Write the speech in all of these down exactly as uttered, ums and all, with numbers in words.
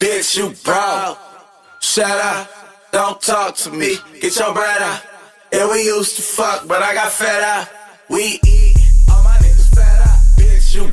bitch, you broke. Shut up, don't talk to me. Get your bread out. Yeah, we used to fuck, but I got fed up. We eat, all my niggas fed up. Bitch, you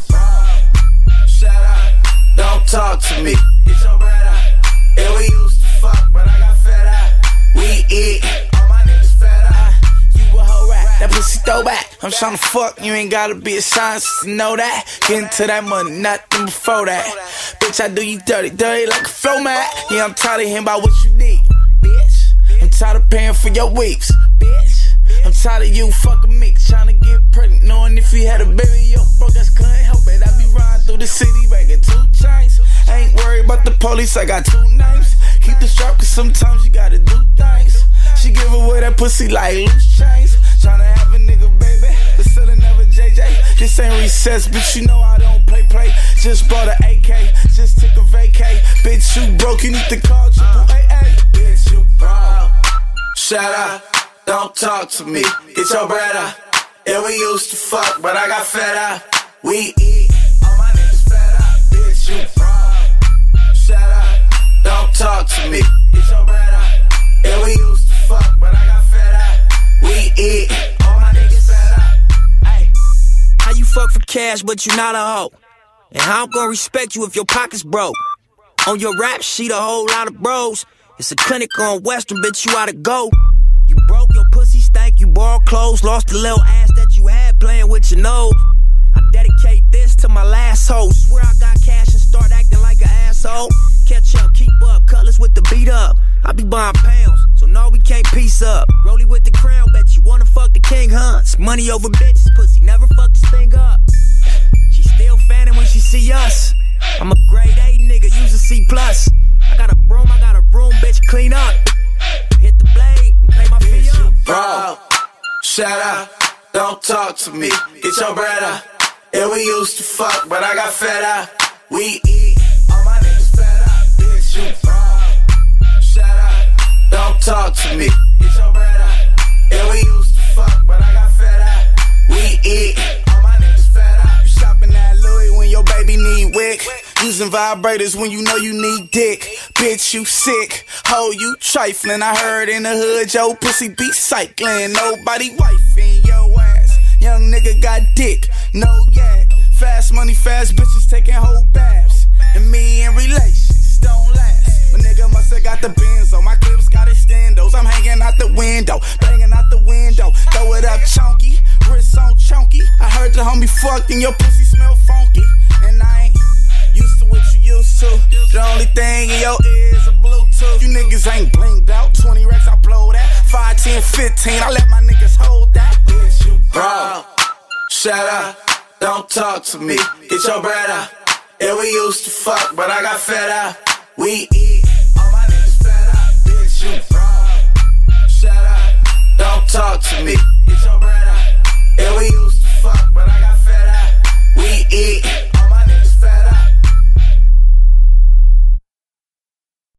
broke. Shut up, don't talk to me. Get your bread out. Yeah, we used to fuck, but I got fed up. We eat, all my niggas fed up. You a hoe rat, that pussy throwback. I'm tryna fuck, you ain't gotta be a scientist to know that. Getting to that money, nothing before that. Bitch, I do you dirty, dirty like a flow mat. Yeah, I'm tired of hearing about what you need, bitch. I'm tired of paying for your weeks, bitch. I'm tired of you fucking me, tryna get pregnant, knowing if you had a baby, yo, bro, that's couldn't help it. I be riding through the city, making two chains. I ain't worried about the police, I got two names. Keep the strap, cause sometimes you gotta do things. She give away that pussy like loose chains. Tryna have a nigga, baby, but still never J J. This ain't recess, bitch, you know I don't play, play. Just bought an A K, just took a vacay. Bitch, you broke, you need to call triple A A. Bitch, you broke. Shut up, don't talk to me. Get your bread out. Yeah, we used to fuck, but I got fed up. We eat, all my niggas fed up. Bitch, you broke. Shut up, don't talk to me. Get your bread out. Yeah, we used to fuck, but I got fed up. We eat, all my niggas fed up. Ay, how you fuck for cash, but you not a hoe? And how I'm gonna respect you if your pocket's broke? On your rap sheet, a whole lot of bros. It's a clinic on Western, bitch, you oughta go. You broke, your pussy stank, you borrowed clothes, lost the little ass that you had playing with your nose. I dedicate this to my last hoe. Swear I got cash and start acting like an asshole. Catch up, keep up, cutlass with the beat up. I be buying pounds, so no, we can't piece up. Rollie with the crown, bet you wanna fuck the king, huh? It's money over bitches, pussy, never fuck this thing up. She still fanning when she see us. I'm a grade A nigga, use a C plus. I got a broom, I got a room, bitch, clean up. Hit the blade and pay my fee up. Bro, shut up, don't talk to me. Get your bread out. Yeah, we used to fuck, but I got fed up. We eat, all my niggas fed up. Bitch, you broke. Shut up, don't talk to me. Get your bread out. Yeah, we used to fuck, but I got fed up. We eat, all my niggas fed up. You shopping at Louis when your baby need wick. Using vibrators when you know you need dick. Bitch, you sick. Ho, you trifling. I heard in the hood, yo, pussy be cycling. Nobody wifing your ass. Young nigga got dick, no yak. Fast money, fast bitches taking whole baths. And me in relations don't last. My nigga musta got the Benz on. My clips got extendos. I'm hanging out the window, banging out the window. Throw it up chunky, wrist on chunky. I heard the homie fucked and your pussy smell funky. And I ain't used to what you used to. The only thing in your ear is a Bluetooth. You niggas ain't blinged out. twenty racks, I blow that. five, ten, fifteen, I let my niggas hold that. Bitch, you broke. Shut up, don't talk to me. Get your bread out. Yeah, we used to fuck, but I got fed up. We eat, all my niggas fed up. Bitch, you broke. Shut up, don't talk to me.